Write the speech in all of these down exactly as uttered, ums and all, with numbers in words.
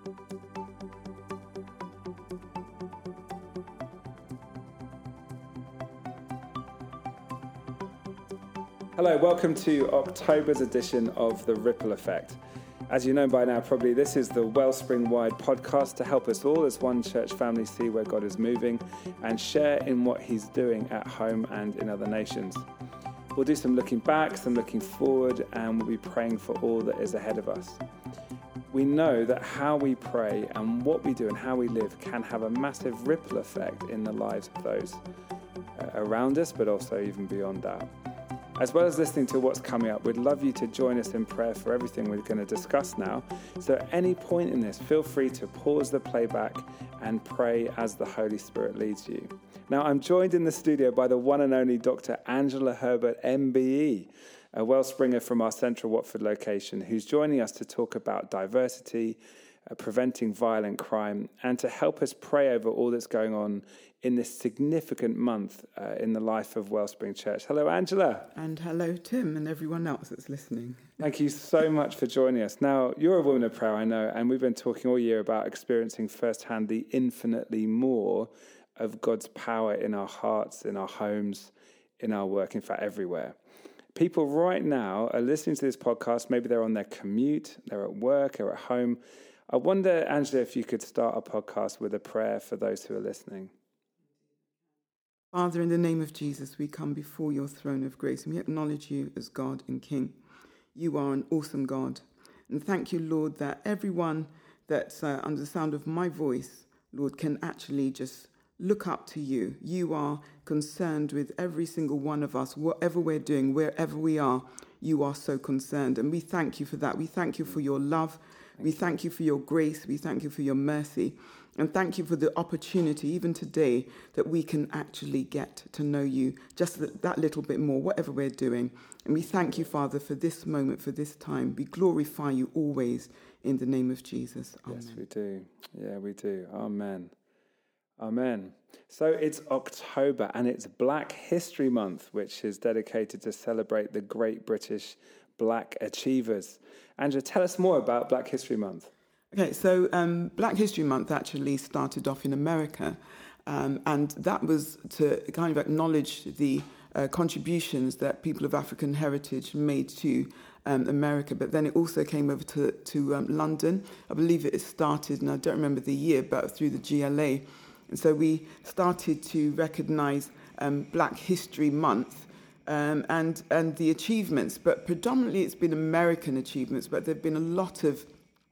Hello, welcome to October's edition of The Ripple Effect. As you know by now, probably this is the Wellspring-wide podcast to help us all as one church family see where God is moving and share in what he's doing at home and in other nations. We'll do some looking back, some looking forward, and we'll be praying for all that is ahead of us. We know that how we pray and what we do and how we live can have a massive ripple effect in the lives of those around us, but also even beyond that. As well as listening to what's coming up, we'd love you to join us in prayer for everything we're going to discuss now. So at any point in this, feel free to pause the playback and pray as the Holy Spirit leads you. Now, I'm joined in the studio by the one and only Doctor Angela Herbert, M B E, a Wellspringer from our Central Watford location, who's joining us to talk about diversity, uh, preventing violent crime, and to help us pray over all that's going on in this significant month uh, in the life of Wellspring Church. Hello, Angela. And hello, Tim, and everyone else that's listening. Thank you so much for joining us. Now, you're a woman of prayer, I know, and we've been talking all year about experiencing firsthand the infinitely more of God's power in our hearts, in our homes, in our work, in fact, everywhere. People right now are listening to this podcast. Maybe they're on their commute, they're at work, or at home. I wonder, Angela, if you could start a podcast with a prayer for those who are listening. Father, in the name of Jesus, we come before your throne of grace and we acknowledge you as God and King. You are an awesome God. And thank you, Lord, that everyone that's uh, under the sound of my voice, Lord, can actually just look up to you. You are concerned with every single one of us, whatever we're doing, wherever we are, you are so concerned. And we thank you for that. We thank you for your love. We thank you for your grace. We thank you for your mercy. And thank you for the opportunity, even today, that we can actually get to know you just that, that little bit more, whatever we're doing. And we thank you, Father, for this moment, for this time. We glorify you always in the name of Jesus. Amen. Yes, we do. Yeah, we do. Amen. Amen. So it's October and it's Black History Month, which is dedicated to celebrate the great British Black achievers. Angela, tell us more about Black History Month. Okay, so um, Black History Month actually started off in America, um, and that was to kind of acknowledge the uh, contributions that people of African heritage made to um, America. But then it also came over to, to um, London. I believe it started, and I don't remember the year, but through the G L A. And so we started to recognise um, Black History Month um, and, and the achievements. But predominantly it's been American achievements, but there have been a lot of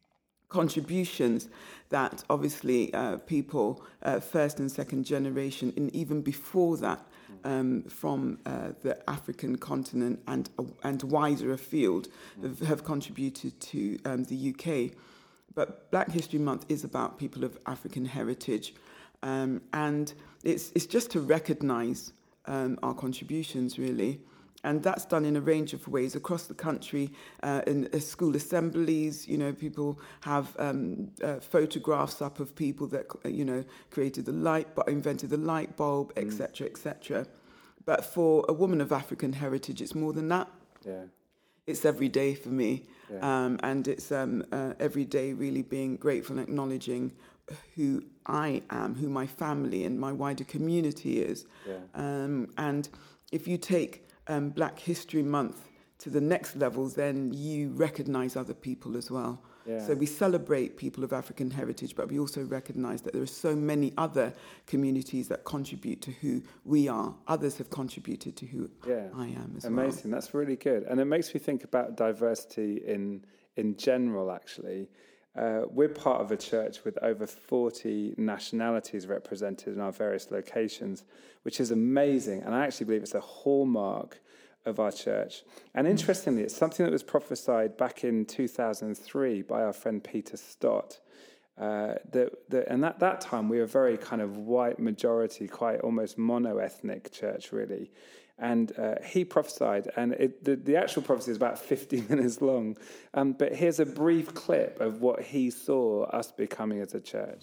contributions that obviously uh, people, uh, first and second generation, and even before that, um, from uh, the African continent and uh, and wider afield, have, have contributed to um, the U K. But Black History Month is about people of African heritage, um, and it's it's just to recognise um, our contributions, really. And that's done in a range of ways across the country, uh, in uh, school assemblies. You know, people have um, uh, photographs up of people that, you know, created the light, but invented the light bulb, et cetera, et cetera. But for a woman of African heritage, it's more than that. Yeah. It's every day for me. Yeah. Um, and it's um, uh, every day really being grateful and acknowledging who I am, who my family and my wider community is. Yeah. Um, and if you take Um, Black History Month to the next level, then you recognise other people as well. Yeah. So we celebrate people of African heritage, but we also recognise that there are so many other communities that contribute to who we are. Others have contributed to who yeah. I am as Amazing. well. Amazing. That's really good. And it makes me think about diversity in in general, actually. Uh, we're part of a church with over forty nationalities represented in our various locations, which is amazing. And I actually believe it's a hallmark of our church. And interestingly, it's something that was prophesied back in two thousand three by our friend Peter Stott. Uh, that, that, and at that time, we were a very kind of white majority, quite almost mono-ethnic church, really. And uh, he prophesied, and it, the, the actual prophecy is about fifty minutes long. Um, but here's a brief clip of what he saw us becoming as a church.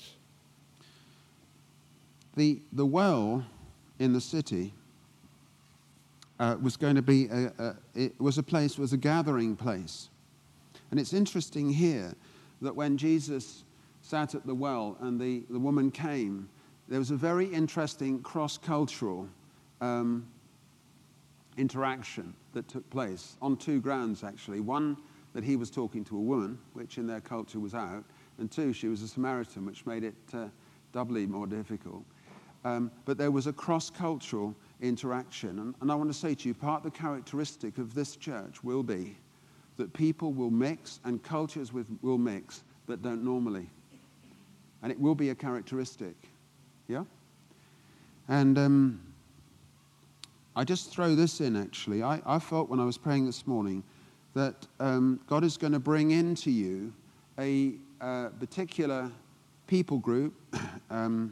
The, the well in the city uh, was going to be, a, a, it was a place, was a gathering place. And it's interesting here that when Jesus sat at the well and the, the woman came, there was a very interesting cross-cultural um, interaction that took place on two grounds, actually. One, that he was talking to a woman, which in their culture was out, and two, she was a Samaritan, which made it uh, doubly more difficult. Um, but there was a cross-cultural interaction. And, and I want to say to you, part of the characteristic of this church will be that people will mix and cultures with, will mix that don't normally. And it will be a characteristic. Yeah? And um, I just throw this in, actually. I, I felt when I was praying this morning that um, God is going to bring into you a uh, particular people group, um,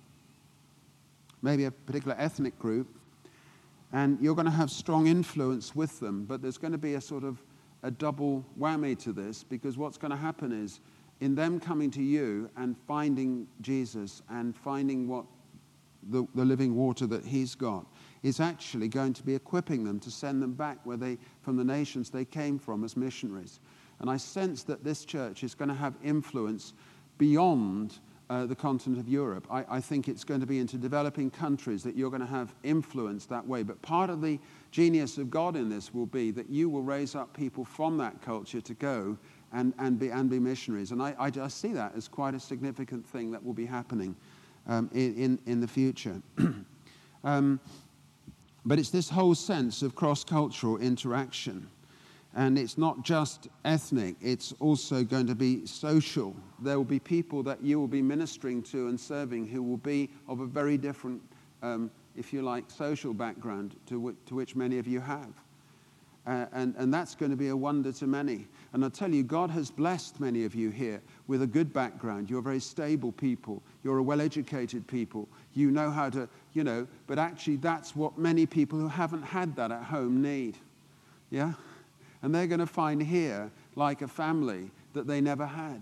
maybe a particular ethnic group, and you're going to have strong influence with them, but there's going to be a sort of a double whammy to this, because what's going to happen is, in them coming to you and finding Jesus and finding what the, the living water that he's got, is actually going to be equipping them to send them back where they, from the nations they came from as missionaries. And I sense that this church is going to have influence beyond uh, the continent of Europe. I, I think it's going to be into developing countries that you're going to have influence that way. But part of the genius of God in this will be that you will raise up people from that culture to go and, and, be, and be missionaries. And I, I just see that as quite a significant thing that will be happening um, in, in, in the future. um, but it's this whole sense of cross-cultural interaction. And it's not just ethnic, it's also going to be social. There will be people that you will be ministering to and serving who will be of a very different, um, if you like, social background to, w- to which many of you have. Uh, and, and that's going to be a wonder to many. And I'll tell you, God has blessed many of you here with a good background. You're very stable people. You're a well-educated people. You know how to, you know, but actually that's what many people who haven't had that at home need. Yeah? And they're going to find here, like a family, that they never had.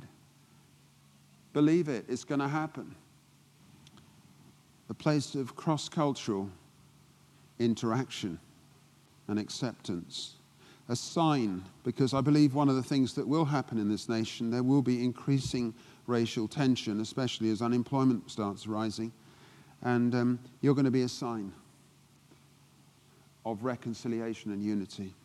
Believe it, it's going to happen. A place of cross-cultural interaction and acceptance. A sign, because I believe one of the things that will happen in this nation, there will be increasing racial tension, especially as unemployment starts rising. And um, you're going to be a sign of reconciliation and unity.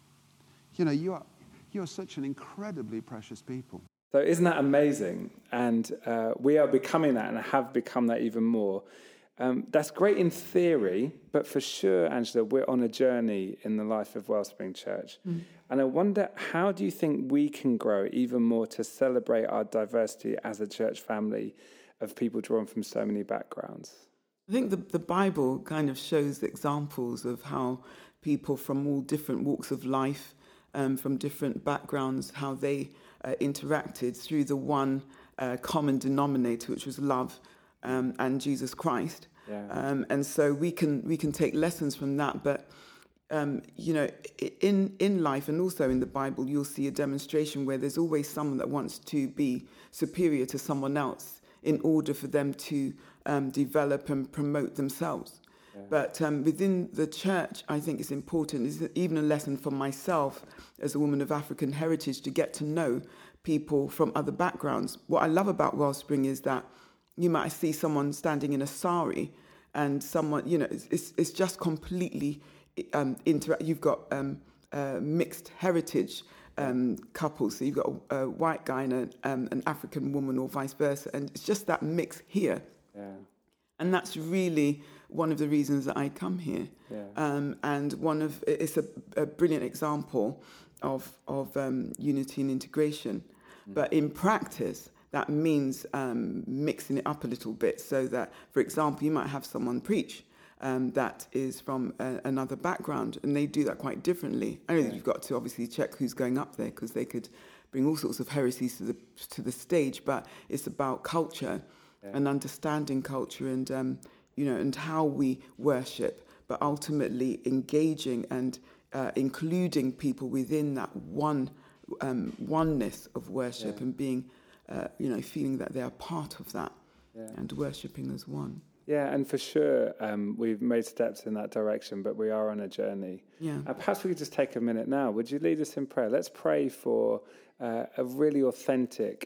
You know, you are, you are such an incredibly precious people. So isn't that amazing? And uh, we are becoming that and have become that even more. Um, that's great in theory, but for sure, Angela, we're on a journey in the life of Wellspring Church. Mm. And I wonder, how do you think we can grow even more to celebrate our diversity as a church family of people drawn from so many backgrounds? I think the, the Bible kind of shows examples of how people from all different walks of life, um, from different backgrounds, how they uh, interacted through the one uh, common denominator, which was love um, and Jesus Christ. Yeah. Um, and so we can we can take lessons from that. But, um, you know, in, in life and also in the Bible, you'll see a demonstration where there's always someone that wants to be superior to someone else in order for them to um, develop and promote themselves. Yeah. But um, within the church, I think it's important, is even a lesson for myself as a woman of African heritage, to get to know people from other backgrounds. What I love about Wellspring is that you might see someone standing in a sari and someone, you know, it's, it's, it's just completely um, interact. You've got um, uh, mixed heritage um, couples. So you've got a, a white guy and a, um, an African woman or vice versa. And it's just that mix here. Yeah. And that's really one of the reasons that I come here. Yeah. Um, and one of, it's a, a brilliant example of, of um, unity and integration. Mm. But in practice, that means um, mixing it up a little bit so that, for example, you might have someone preach um, that is from a, another background, and they do that quite differently. I know yeah. that you've got to obviously check who's going up there, because they could bring all sorts of heresies to the to the stage, but it's about culture yeah. and understanding culture and, um, you know, and how we worship, but ultimately engaging and uh, including people within that one um, oneness of worship yeah. and being Uh, you know, feeling that they are part of that yeah. and worshipping as one. Yeah, and for sure, um, we've made steps in that direction, but we are on a journey. Yeah. Uh, perhaps we could just take a minute now. Would you lead us in prayer? Let's pray for uh, a really authentic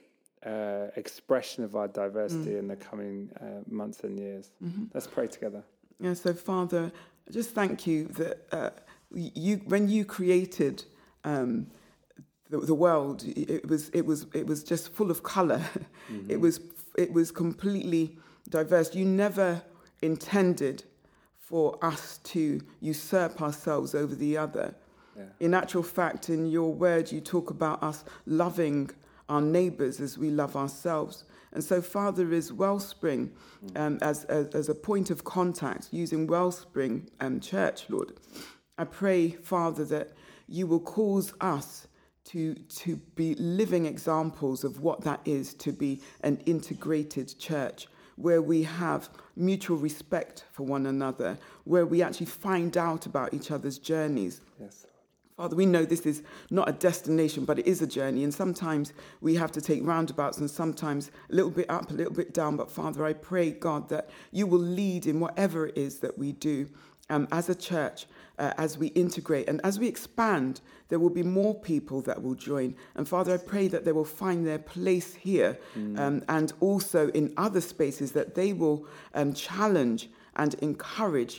uh, expression of our diversity mm. in the coming uh, months and years. Mm-hmm. Let's pray together. Yeah, so Father, I just thank you that uh, you, when you created um, the, the world, it was it was it was just full of color. Mm-hmm. It was it was completely diverse. You never intended for us to usurp ourselves over the other. Yeah. In actual fact, in your word, you talk about us loving our neighbours as we love ourselves. And so, Father, is Wellspring um, as, as as a point of contact, using Wellspring um, Church, Lord. I pray, Father, that you will cause us to to be living examples of what that is to be an integrated church, where we have mutual respect for one another, where we actually find out about each other's journeys. Yes. Father, we know this is not a destination, but it is a journey. And sometimes we have to take roundabouts and sometimes a little bit up, a little bit down. But Father, I pray, God, that you will lead in whatever it is that we do um, as a church, uh, as we integrate and as we expand. There will be more people that will join. And Father, I pray that they will find their place here mm. um, and also in other spaces, that they will um, challenge and encourage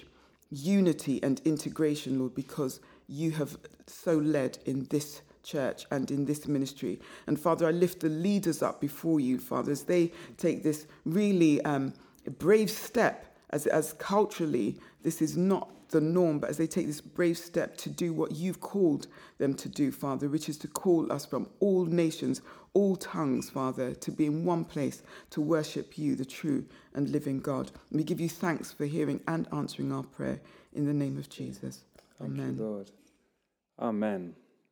unity and integration, Lord, because you have so led in this church and in this ministry. And Father, I lift the leaders up before you, Father, as they take this really um, brave step, as, as culturally this is not the norm, but as they take this brave step to do what you've called them to do, Father, which is to call us from all nations, all tongues, Father, to be in one place, to worship you, the true and living God. And we give you thanks for hearing and answering our prayer in the name of Jesus. Thank Amen. you, Lord. Amen.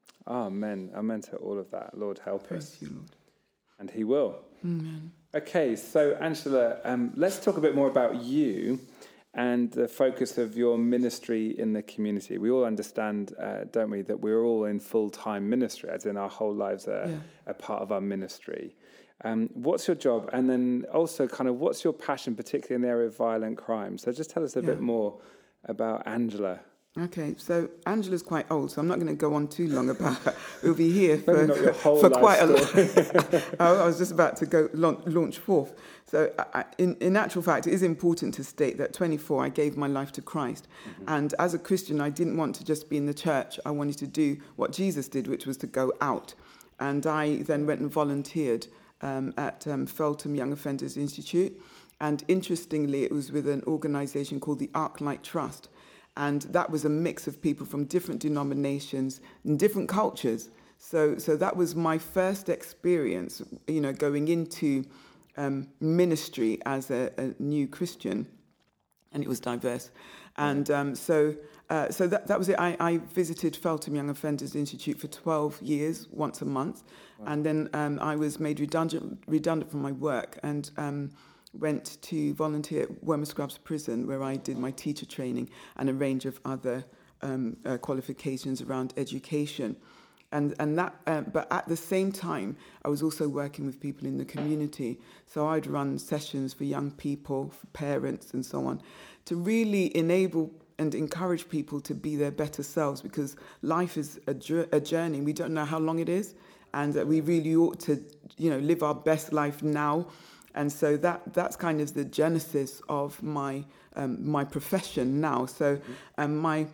Amen. Amen to all of that. Lord, help Praise us. you, Lord. And he will. Amen. Okay, so Angela, um, let's talk a bit more about you and the focus of your ministry in the community. We all understand, uh, don't we, that we're all in full-time ministry, as in our whole lives are yeah. a part of our ministry. Um, what's your job? And then also kind of what's your passion, particularly in the area of violent crime? So just tell us a yeah. bit more about Angela. Okay, so Angela's quite old, so I'm not going to go on too long about her. We'll be here for, not your whole for life quite a long. I was just about to go launch forth. So, I, in, in actual fact, it is important to state that twenty-four, I gave my life to Christ. Mm-hmm. And as a Christian, I didn't want to just be in the church. I wanted to do what Jesus did, which was to go out. And I then went and volunteered um, at um, Feltham Young Offenders Institute. And interestingly, it was with an organisation called the Arclight Trust. And that was a mix of people from different denominations and different cultures. So so that was my first experience, you know, going into um, ministry as a, a new Christian. And it was diverse. And um, so uh, so that, that was it. I, I visited Feltham Young Offenders Institute for twelve years, once a month. Wow. And then um, I was made redundant, redundant from my work and um went to volunteer at Wormer Scrubs Prison, where I did my teacher training and a range of other um, uh, qualifications around education. And and that, uh, but at the same time, I was also working with people in the community. So I'd run sessions for young people, for parents and so on, to really enable and encourage people to be their better selves, because life is a, a journey. We don't know how long it is, and that we really ought to, you know, live our best life now. And so that that's kind of the genesis of my um, my profession now. So um, my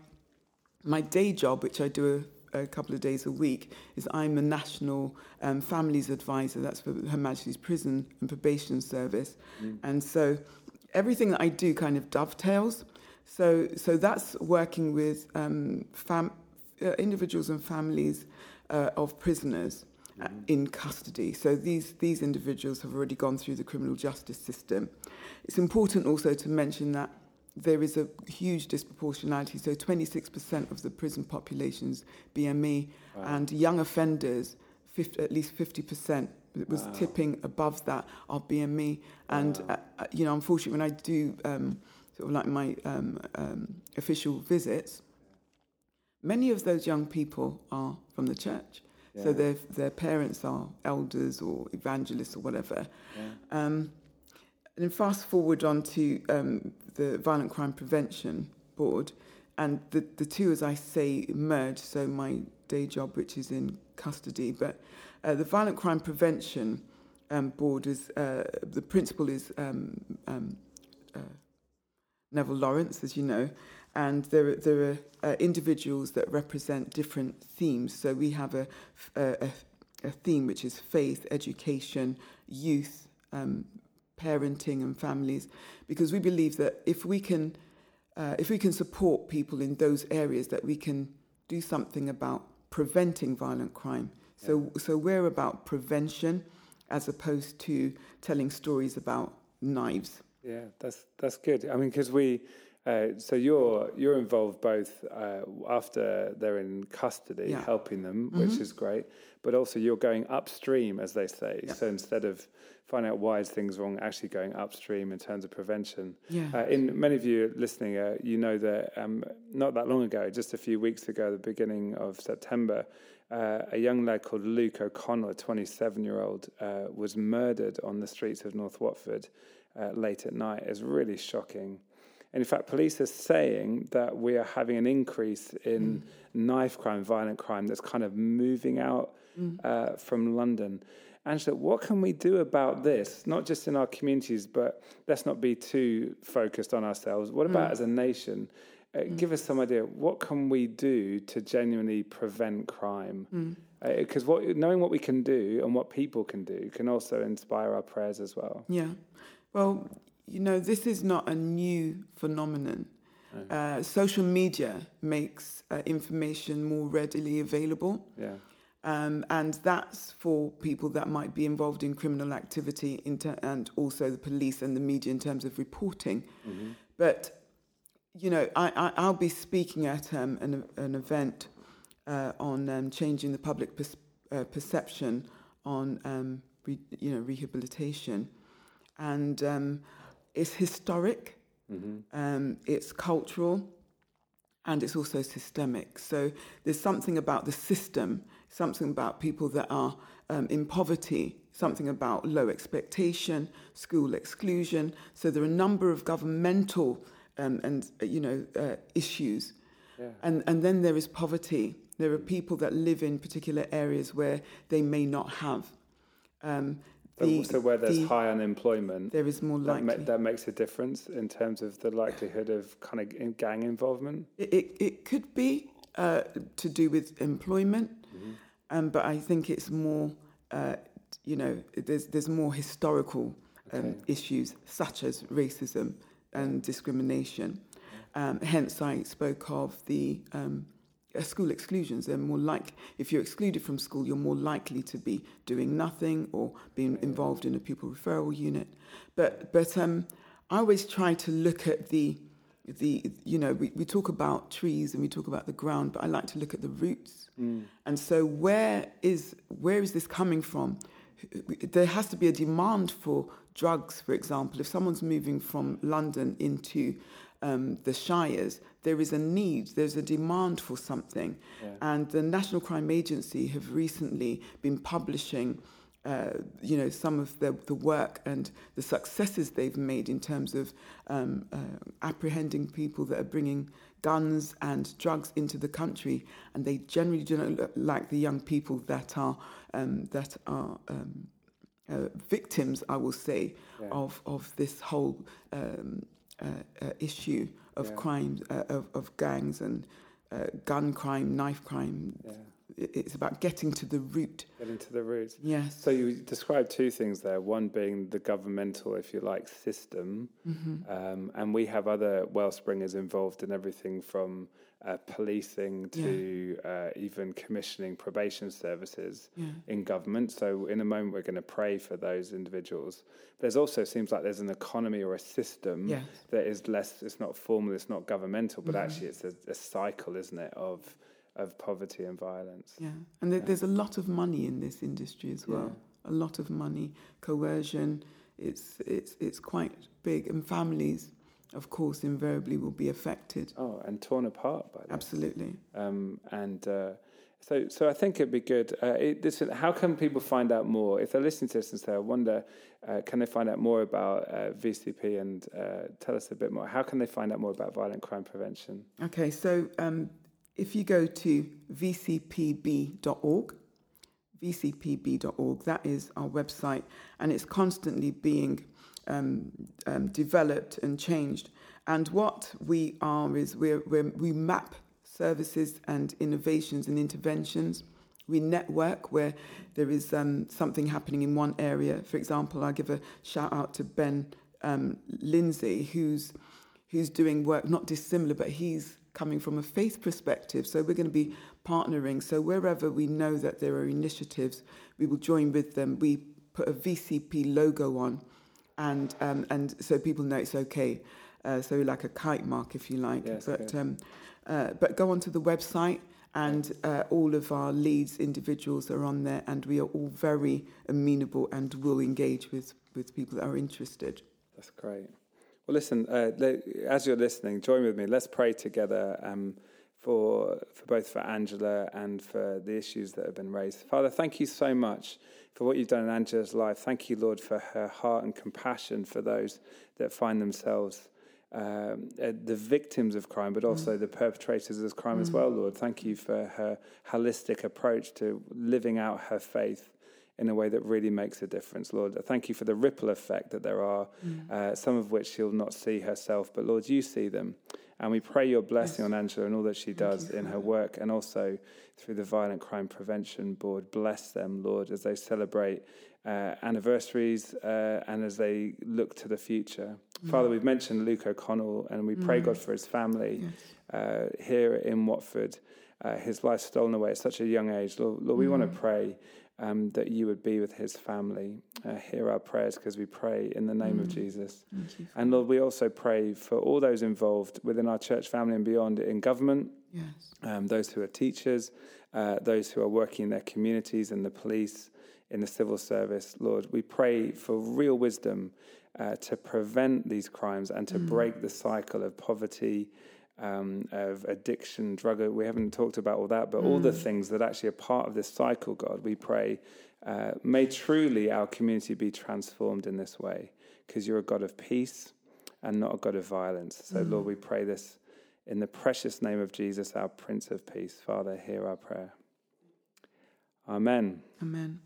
my day job, which I do a, a couple of days a week, is I'm a national um, families advisor. That's for Her Majesty's Prison and Probation Service. Mm. And so everything that I do kind of dovetails. So so that's working with um, fam- uh, individuals and families uh, of prisoners in custody. So these, these individuals have already gone through the criminal justice system. It's important also to mention that there is a huge disproportionality. So twenty-six percent of the prison population's B M E, wow. and young offenders, fifty, at least fifty percent. It was wow. tipping above that are B M E. And, wow. uh, you know, unfortunately, when I do um, sort of like my um, um, official visits, many of those young people are from the church. Yeah. So their their parents are elders or evangelists or whatever. Yeah. Um, and then fast forward on to um, the Violent Crime Prevention Board, and the, the two, as I say, merge. So my day job, which is in custody, but uh, the Violent Crime Prevention um, board is, uh, the principal is um, um, uh, Neville Lawrence, as you know, and there, there are uh, individuals that represent different themes. So we have a, a, a theme which is faith, education, youth, um, parenting and families, because we believe that if we can uh, if we can support people in those areas, that we can do something about preventing violent crime. So yeah. so we're about prevention as opposed to telling stories about knives. Yeah, that's that's good. I mean, because we uh, so you're you're involved both uh, after they're in custody, yeah. helping them, mm-hmm. which is great, but also you're going upstream, as they say. Yeah. So instead of finding out why is things wrong, actually going upstream in terms of prevention. Yeah. Uh, in many of you listening, uh, you know that um, not that long ago, just a few weeks ago, the beginning of September, uh, a young lad called Luke O'Connell, a twenty-seven-year-old, uh, was murdered on the streets of North Watford uh, late at night. It's really shocking. And in fact, police are saying that we are having an increase in mm. knife crime, violent crime, that's kind of moving out mm. uh, from London. Angela, what can we do about this? Not just in our communities, but let's not be too focused on ourselves. What about mm. as a nation? Uh, mm. Give us some idea. What can we do to genuinely prevent crime? Because mm. uh, what, knowing what we can do and what people can do can also inspire our prayers as well. Yeah. Well, you know, this is not a new phenomenon. No. Uh, social media makes uh, information more readily available. Yeah. Um, and that's for people that might be involved in criminal activity in ter- and also the police and the media in terms of reporting. Mm-hmm. But, you know, I, I, I'll be speaking at um, an, an event uh, on um, changing the public pers- uh, perception on, um, re- you know, rehabilitation. And um, it's historic, mm-hmm. um, it's cultural, and it's also systemic. So there's something about the system, something about people that are um, in poverty, something about low expectation, school exclusion. So there are a number of governmental um, and uh, you know uh, issues, yeah. and and then there is poverty. There are people that live in particular areas where they may not have. Um, The, so where there's the, high unemployment, there is more likely. That, ma- that makes a difference in terms of the likelihood of kind of gang involvement? It, it, it could be uh, to do with employment, mm-hmm. um, but I think it's more, uh, you know, there's there's more historical um, okay. issues such as racism and discrimination. Um, hence, I spoke of the um, Uh, school exclusions. They're more like, if you're excluded from school, you're more likely to be doing nothing or being involved in a pupil referral unit. But but um, I always try to look at the the you know we, we talk about trees and we talk about the ground, but I like to look at the roots. Mm. And so where is where is this coming from? There has to be a demand for drugs, for example. If someone's moving from London into um, the Shires, there is a need, there's a demand for something. Yeah. And the National Crime Agency have recently been publishing, uh, you know, some of the, the work and the successes they've made in terms of um, uh, apprehending people that are bringing guns and drugs into the country, and they generally do not look like the young people that are um, that are um, uh, victims, I will say, yeah. of of this whole um, uh, uh, issue of yeah. crime, uh, of of gangs and uh, gun crime, knife crime. Yeah. It's about getting to the root. Getting to the root. Yes. So you described two things there. One being the governmental, if you like, system. Mm-hmm. Um, and we have other Wellspringers involved in everything from uh, policing to yeah. uh, even commissioning probation services yeah. in government. So in a moment, we're going to pray for those individuals. There's also, seems like there's an economy or a system yes. that is less, it's not formal, it's not governmental, but mm-hmm. actually it's a, a cycle, isn't it, of... of poverty and violence. Yeah, and there, yeah. there's a lot of money in this industry as well. Yeah. A lot of money, coercion. It's it's it's quite big, and families, of course, invariably will be affected. Oh, and torn apart by that. Absolutely. Um, and uh, so, so I think it'd be good. Uh, it, this, how can people find out more if they're listening to this and say, "I wonder, uh, can they find out more about uh, V C P and uh, tell us a bit more? How can they find out more about violent crime prevention?" Okay, so. Um, If you go to v c p b dot org, v c p b dot org. That is our website, and it's constantly being um, um, developed and changed. And what we are is we're, we're, we map services and innovations and interventions. We network where there is um, something happening in one area. For example, I'll give a shout out to Ben um, Lindsay, who's who's doing work not dissimilar, but he's coming from a faith perspective. So we're going to be partnering. So wherever we know that there are initiatives, we will join with them. We put a V C P logo on, and um, and so people know it's okay. Uh, so like a kite mark, if you like. Yes, but okay. um, uh, but go onto the website. And uh, all of our leads individuals are on there, and we are all very amenable and will engage with, with people that are interested. That's great. Well, listen, uh, le- as you're listening, join with me. Let's pray together um, for for both for Angela and for the issues that have been raised. Father, thank you so much for what you've done in Angela's life. Thank you, Lord, for her heart and compassion for those that find themselves Um, uh, the victims of crime, but also mm. the perpetrators of crime mm. as well, Lord. Thank you for her holistic approach to living out her faith in a way that really makes a difference, Lord. Thank you for the ripple effect that there are, mm. uh, some of which she'll not see herself, but Lord, you see them. And we pray your blessing yes. on Angela and all that she does Thank in her work, and also through the Violent Crime Prevention Board. Bless them, Lord, as they celebrate uh, anniversaries uh, and as they look to the future. Mm. Father, we've mentioned Luke O'Connell, and we pray, mm. God, for his family yes. uh, here in Watford. Uh, his life stolen away at such a young age. Lord, Lord we mm. want to pray um, that you would be with his family. Uh, hear our prayers, because we pray in the name mm. of Jesus. And Lord, we also pray for all those involved within our church family and beyond, in government, yes. um, those who are teachers, uh, those who are working in their communities, in the police, in the civil service. Lord, we pray for real wisdom uh, to prevent these crimes and to mm. break the cycle of poverty, Um, of addiction, drug. We haven't talked about all that, but mm. all the things that actually are part of this cycle, God, we pray, uh, may truly our community be transformed in this way, because you're a God of peace and not a God of violence. So, mm. Lord, we pray this in the precious name of Jesus, our Prince of Peace. Father, hear our prayer. Amen. Amen.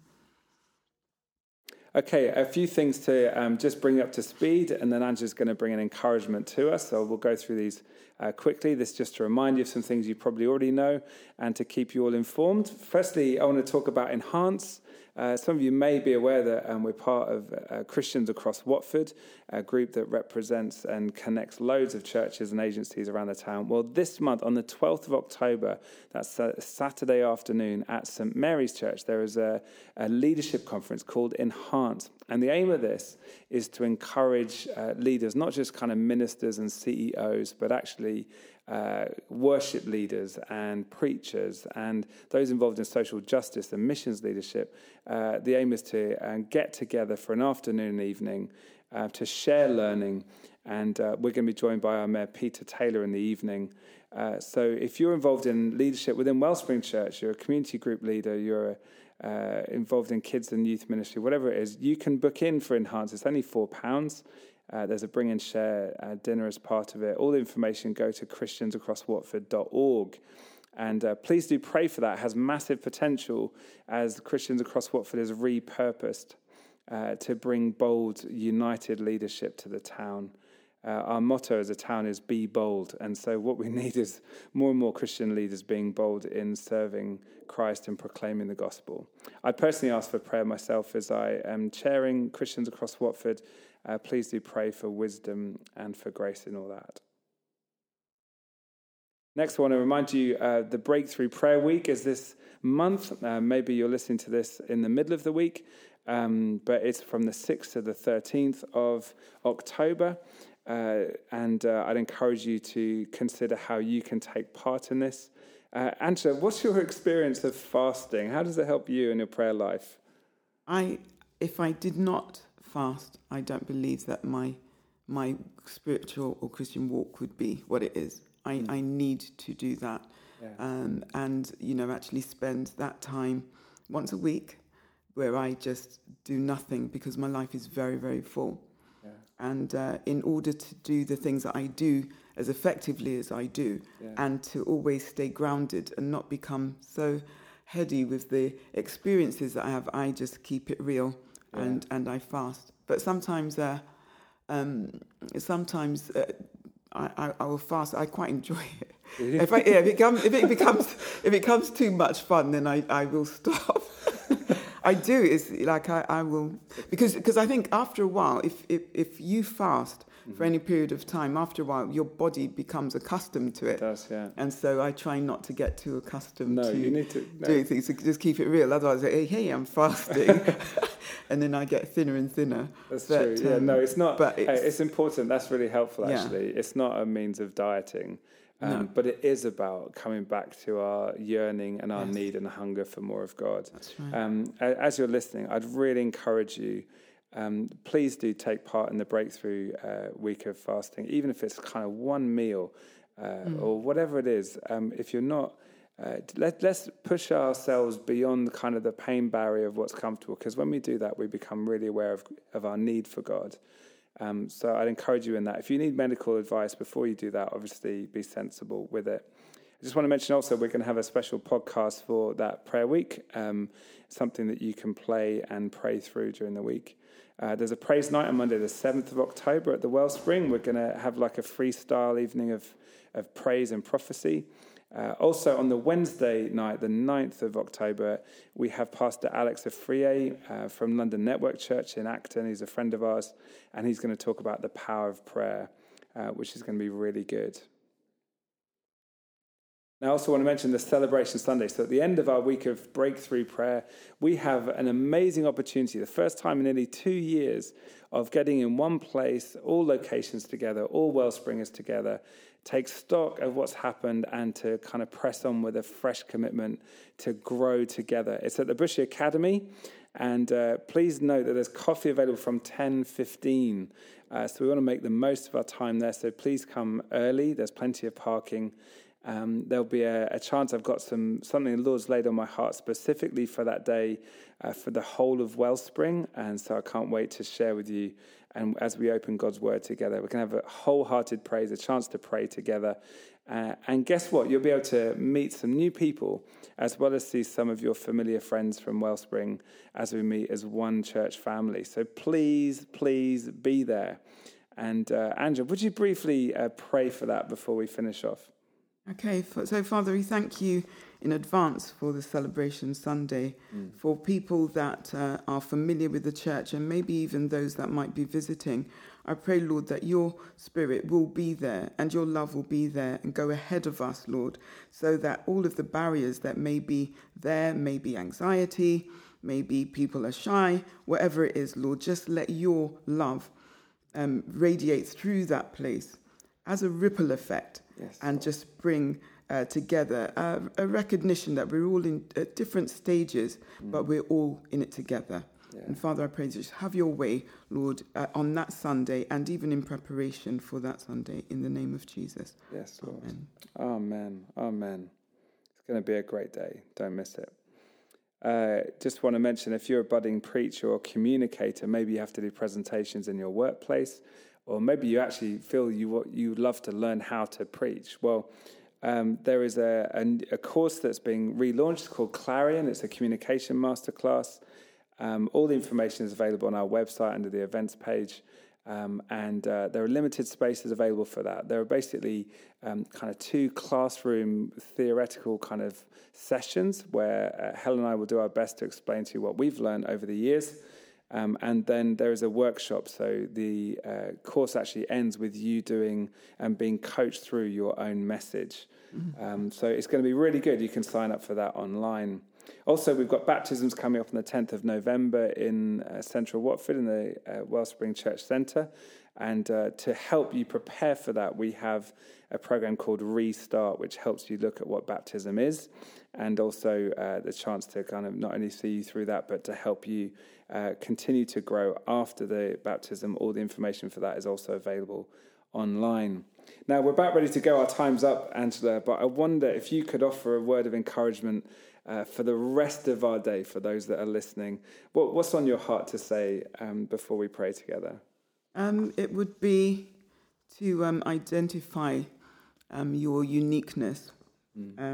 Okay, a few things to um, just bring you up to speed, and then Angela's going to bring an encouragement to us. So we'll go through these uh, quickly. This just to remind you of some things you probably already know and to keep you all informed. Firstly, I want to talk about Enhance. Uh, some of you may be aware that um, we're part of uh, Christians Across Watford, a group that represents and connects loads of churches and agencies around the town. Well, this month, on the twelfth of October, that's a Saturday afternoon at St Mary's Church, there is a, a leadership conference called Enhance. And the aim of this is to encourage uh, leaders, not just kind of ministers and C E Os, but actually uh, worship leaders and preachers and those involved in social justice and missions leadership. Uh, the aim is to uh, get together for an afternoon and evening uh, to share learning. And uh, we're going to be joined by our Mayor, Peter Taylor, in the evening. Uh, so if you're involved in leadership within Wellspring Church, you're a community group leader, you're a Uh, involved in kids and youth ministry, whatever it is, you can book in for Enhance. It's only four pounds. Uh, there's a bring and share uh, dinner as part of it. All the information, go to christians across watford dot org. And uh, please do pray for that. It has massive potential as Christians Across Watford is repurposed uh, to bring bold, united leadership to the town. Uh, our motto as a town is be bold. And so what we need is more and more Christian leaders being bold in serving Christ and proclaiming the gospel. I personally ask for prayer myself as I am chairing Christians Across Watford. Uh, please do pray for wisdom and for grace in all that. Next, I want to remind you uh, the Breakthrough Prayer Week is this month. Uh, maybe you're listening to this in the middle of the week, um, but it's from the sixth to the thirteenth of October. Uh, and uh, I'd encourage you to consider how you can take part in this. Uh, Angela, what's your experience of fasting? How does it help you in your prayer life? I, if I did not fast, I don't believe that my my spiritual or Christian walk would be what it is. I, mm. I need to do that, yeah. um, and you know, actually spend that time once a week where I just do nothing, because my life is very, very full. And uh, in order to do the things that I do as effectively as I do, yeah. and to always stay grounded and not become so heady with the experiences that I have, I just keep it real Yeah. and, and I fast. But sometimes, uh, um, sometimes uh, I, I, I will fast. I quite enjoy it. If I yeah, if it comes if it becomes if it becomes too much fun, then I, I will stop. I do. It's like I, I will because because I think after a while, if if, if you fast mm-hmm. for any period of time, after a while your body becomes accustomed to it. It does, yeah. And so I try not to get too accustomed no, to you need to, no. doing things. So just keep it real. Otherwise, hey, hey, I'm fasting, and then I get thinner and thinner. That's but, true. Yeah, um, no, it's not. But It's, it's, it's important. That's really helpful. Yeah. Actually, it's not a means of dieting. Um, No. But it is about coming back to our yearning and our Yes. need and hunger for more of God. That's right. Um, a- as you're listening, I'd really encourage you, um, please do take part in the Breakthrough uh, week of fasting, even if it's kind of one meal uh, Mm. or whatever it is. Um, if you're not, uh, let, let's push ourselves beyond the kind of the pain barrier of what's comfortable, because when we do that, we become really aware of, of our need for God. Um, so I'd encourage you in that. If you need medical advice before you do that, obviously be sensible with it. I just want to mention also we're going to have a special podcast for that prayer week, um, something that you can play and pray through during the week. Uh, there's a praise night on Monday the seventh of October at the Wellspring. We're going to have like a freestyle evening of, of praise and prophecy. Uh, also on the Wednesday night, the ninth of October, we have Pastor Alex Afriye uh, from London Network Church in Acton. He's a friend of ours, and he's going to talk about the power of prayer, uh, which is going to be really good. Now, I also want to mention the Celebration Sunday. So at the end of our week of breakthrough prayer, we have an amazing opportunity, the first time in nearly two years, of getting in one place, all locations together, all Wellspringers together, take stock of what's happened and to kind of press on with a fresh commitment to grow together. It's at the Bushy Academy, and uh, please note that there's coffee available from ten fifteen. Uh, so we want to make the most of our time there, so please come early. There's plenty of parking. Um, there'll be a, a chance. I've got some something the Lord's laid on my heart specifically for that day, uh, for the whole of Wellspring, and so I can't wait to share with you. And as we open God's Word together, we can have a wholehearted praise, a chance to pray together. Uh, and guess what? You'll be able to meet some new people, as well as see some of your familiar friends from Wellspring as we meet as one church family. So please, please be there. And uh, Angela, would you briefly uh, pray for that before we finish off? Okay, so Father, we thank you in advance for the Celebration Sunday, mm. for people that uh, are familiar with the church and maybe even those that might be visiting. I pray, Lord, that your Spirit will be there and your love will be there and go ahead of us, Lord, so that all of the barriers that may be there, maybe anxiety, maybe people are shy, whatever it is, Lord, just let your love um, radiate through that place as a ripple effect. Yes, and Lord. Just bring uh, together uh, a recognition that we're all in at different stages, mm. but we're all in it together. Yeah. And Father, I pray that you have your way, Lord, uh, on that Sunday and even in preparation for that Sunday, in the name of Jesus. Yes, Lord. Amen. Amen. Amen. It's going to be a great day. Don't miss it. Uh, just want to mention, if you're a budding preacher or communicator, maybe you have to do presentations in your workplace, or maybe you actually feel you you would love to learn how to preach. Well, um, there is a, a, a course that's being relaunched called Clarion. It's a communication masterclass. Um, all the information is available on our website under the events page. Um, and uh, there are limited spaces available for that. There are basically um, kind of two classroom theoretical kind of sessions where uh, Helen and I will do our best to explain to you what we've learned over the years. Um, and then there is a workshop. So the uh, course actually ends with you doing and being coached through your own message. Mm-hmm. Um, so it's going to be really good. You can sign up for that online. Also, we've got baptisms coming up on the tenth of November in uh, Central Watford in the uh, Wellspring Church Centre. And uh, to help you prepare for that, we have a program called Restart, which helps you look at what baptism is, and also uh, the chance to kind of not only see you through that, but to help you uh, continue to grow after the baptism. All the information for that is also available online. Now, we're about ready to go. Our time's up, Angela, but I wonder if you could offer a word of encouragement uh, for the rest of our day, for those that are listening. What, what's on your heart to say um, before we pray together? Um, it would be to um, identify um, your uniqueness, mm. um,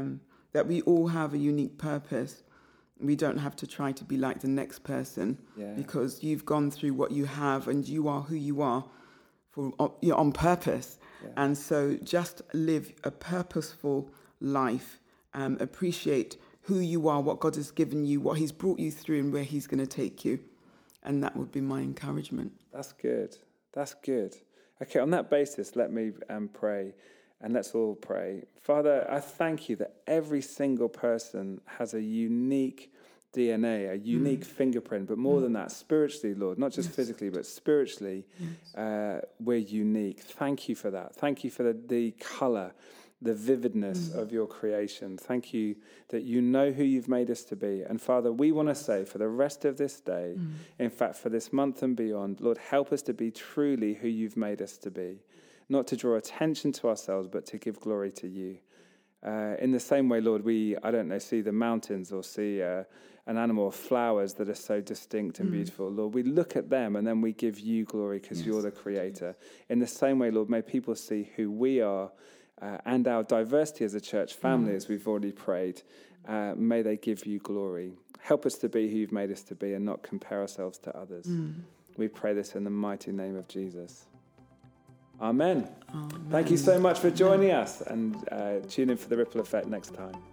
that we all have a unique purpose. We don't have to try to be like the next person Yeah. because you've gone through what you have and you are who you are for you're on purpose. Yeah. And so just live a purposeful life, um, appreciate who you are, what God has given you, what he's brought you through and where he's going to take you. And that would be my encouragement. That's good. That's good. Okay, on that basis, let me um, pray, and let's all pray. Father, I thank you that every single person has a unique D N A, a unique mm. fingerprint, but more mm. than that, spiritually, Lord, not just yes. physically, but spiritually, yes. uh, we're unique. Thank you for that. Thank you for the, the colour, the vividness mm. of your creation. Thank you that you know who you've made us to be. And Father, we want to say for the rest of this day, mm. in fact, for this month and beyond, Lord, help us to be truly who you've made us to be, not to draw attention to ourselves, but to give glory to you. Uh, in the same way, Lord, we, I don't know, see the mountains or see uh, an animal or flowers that are so distinct and mm. beautiful. Lord, we look at them and then we give you glory because yes. you're the creator. In the same way, Lord, may people see who we are uh, and our diversity as a church family, mm. as we've already prayed. Uh, may they give you glory. Help us to be who you've made us to be and not compare ourselves to others. Mm. We pray this in the mighty name of Jesus. Amen. Amen. Thank you so much for joining us, and uh, tune in for the Ripple Effect next time.